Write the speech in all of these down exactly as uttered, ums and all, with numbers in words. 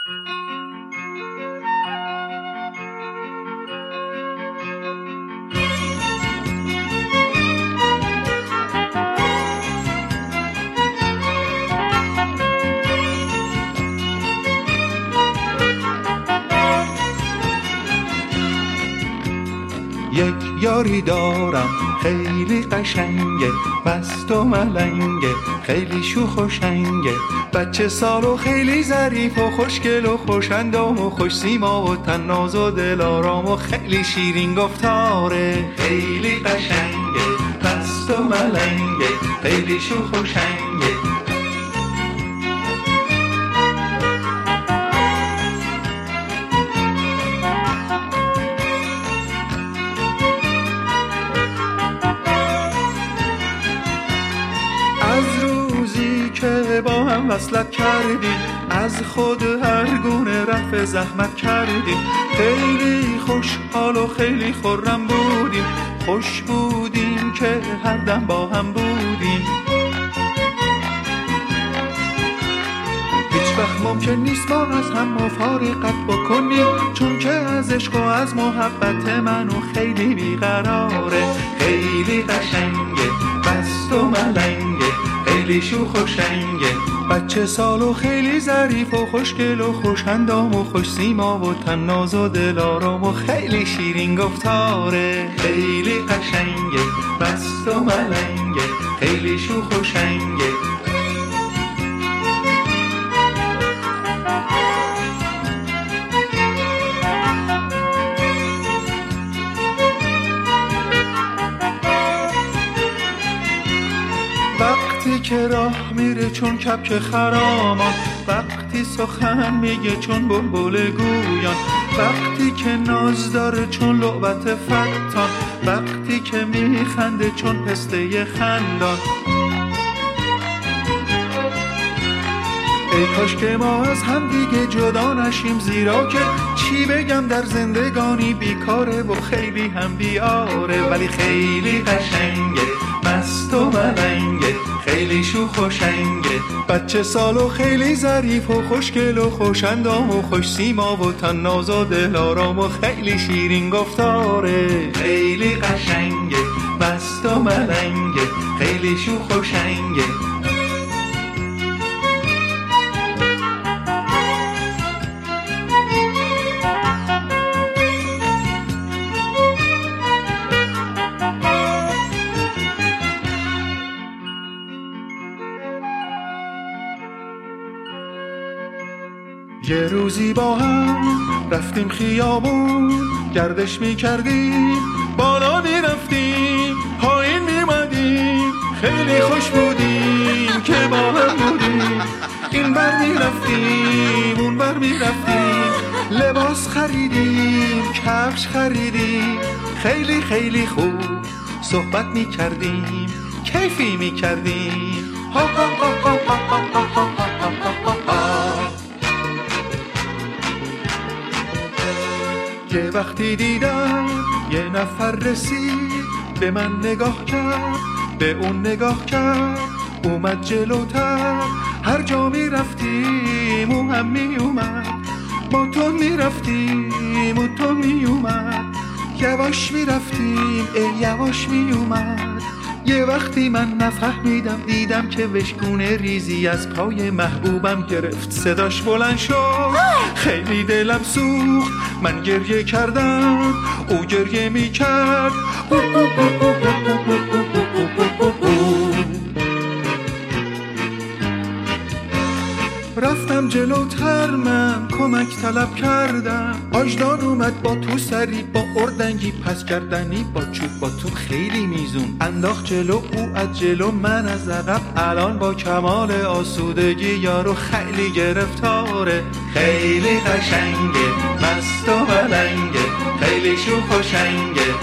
یک یاری دارم خیلی قشنگه، مست و ملنگه، خیلی شوخ و شنگه، بچه سال و خیلی ظریف و خوشگل و خوش‌اندام و خوش سیما و طناز و دلارام و خیلی شیرین گفتاره. خیلی قشنگه، مست و ملنگه، خیلی شوخ و شنگه. با هم وصلت کردیم، از خود هر گونه رفع زحمت کردیم، خیلی خوشحال و خیلی خرم بودیم، خوش بودیم که هر دم با هم بودیم. هیچ وقت ممکن نیست ما از هم مفارقت بکنیم، چون که از عشق و از محبت منو خیلی بیقراره. خیلی قشنگه، مست و ملنگه، خیلی شوخ و شنگه، بچه سال و خیلی ظریف و خوشگل و خوش‌اندام و خوش سیما و طناز و دلارام و خیلی شیرین گفتاره. خیلی قشنگه، مست و ملنگه، خیلی شوخ و شنگه. وقتی که راه میره چون کبک خرامان، وقتی سخن میگه چون بلبل گویان، وقتی که ناز داره چون لعبت فتان، وقتی که میخنده چون پسته خندان. ای کاش که ما از هم دیگه جدا نشیم، زیرا که چی بگم در زندگانی بیکاره و خیلی هم بیاره. ولی خیلی قشنگه، مست و ملنگه، خیلی شوخ و شنگه، بچه سال و خیلی ظریف و خوشگل و خوش‌اندام و خوش سیما و طناز و دلارام و خیلی شیرین گفتاره. خیلی قشنگه، مست و ملنگه، خیلی شوخ و شنگه. یه روزی با هم رفتیم خیابون، گردش میکردیم، بالا میرفتیم، پایین میمدیم، خیلی خوش بودیم که با هم بودیم. این بر میرفتیم، اون بر میرفتیم، لباس خریدیم، کفش خریدیم، خیلی خیلی خوب صحبت میکردیم، کیفی میکردیم. ها ها ها ها ها ها ها ها ها. یه وقتی دیدم یه نفر رسید، به من نگاه کرد، به اون نگاه کرد، اومد جلوتر، هر جا می رفتیم او هم می اومد، ما تو می رفتیم و تو می اومد، یواش می رفتیم ای یواش می اومد. یه وقتی من نفهمیدم، دیدم که وشگونه ریزی از پای محبوبم گرفت، صداش بلند شد، خیلی دلم سوخت، من گریه کردم، او گریه می کرد. رفتم جلوتر، من کمک طلب کردم، آجدان اومد با تو سری، با اردنگی پس کردنی، با چوب با تو خیلی میزون انداخت جلو، او از جلو من از عقب، الان با کمال آسودگی یارو خیلی گرفتاره. خیلی قشنگه، مست و ملنگه، خیلی شوخ و شنگه.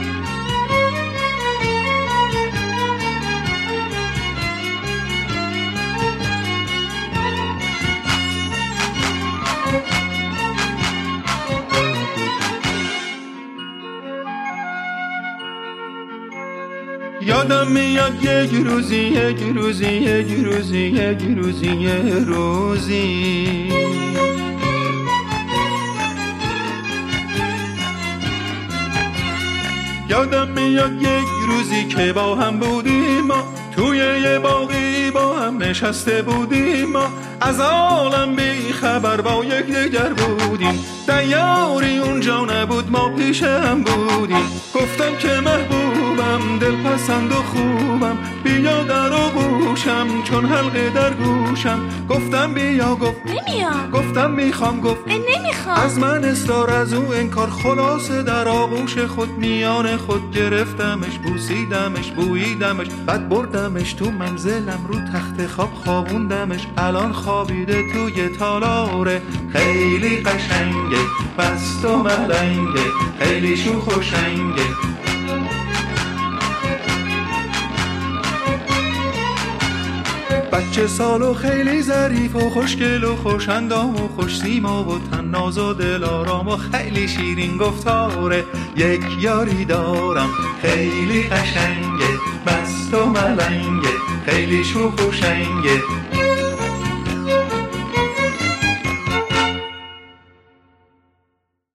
یادم میاد یک روزی یک روزی یک روزی یک روزی یک روزی میاد یک روزی که با هم بودیم ما، توی یه باغی با هم نشسته بودیم ما، از عالم بی خبر با یک دیگر بودیم، دیاری اونجا نبود ما پیش هم بودیم. گفتم که محبوبم دلپسند و خوبم، بیا در آغوشم چون حلقه در گوشم. گفتم بیا گفت نمیام. گفتم میخوام گفت نمیخوام. از من اصرار از او انکار، خلاصه در آغوش خود میان خود گرفتمش، بوسیدمش بوییدمش، بعد بردمش تو منزلم رو تخت خواب خوابوندمش. الان خوابیده توی تالاره، خیلی قشنگه بست و ملنگه، خیلی شوخ و شنگه. بچه سال و خیلی ظریف و خوشگل و خوشندام و خوش سیما و طناز و دلارام و خیلی شیرین گفتاره. یک یاری دارم خیلی قشنگه بست و ملنگه، خیلی شوخ و شنگه.